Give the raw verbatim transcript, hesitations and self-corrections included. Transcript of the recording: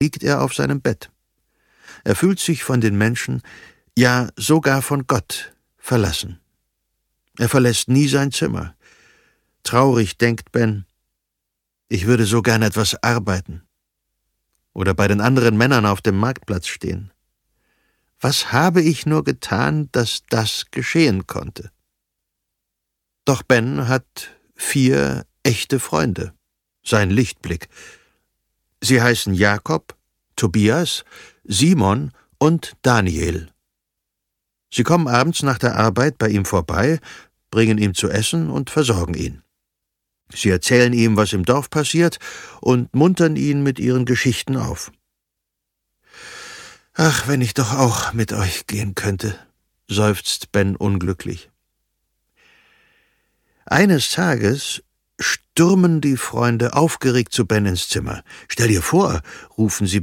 liegt er auf seinem Bett. Er fühlt sich von den Menschen, ja sogar von Gott, verlassen. Er verlässt nie sein Zimmer. Traurig denkt Ben, ich würde so gern etwas arbeiten oder bei den anderen Männern auf dem Marktplatz stehen. Was habe ich nur getan, dass das geschehen konnte? Doch Ben hat vier echte Freunde, sein Lichtblick. Sie heißen Jakob, Tobias, Simon und Daniel. Sie kommen abends nach der Arbeit bei ihm vorbei, bringen ihm zu essen und versorgen ihn. Sie erzählen ihm, was im Dorf passiert, und muntern ihn mit ihren Geschichten auf. »Ach, wenn ich doch auch mit euch gehen könnte«, seufzt Ben unglücklich. Eines Tages stürmen die Freunde aufgeregt zu Ben ins Zimmer. »Stell dir vor«, rufen sie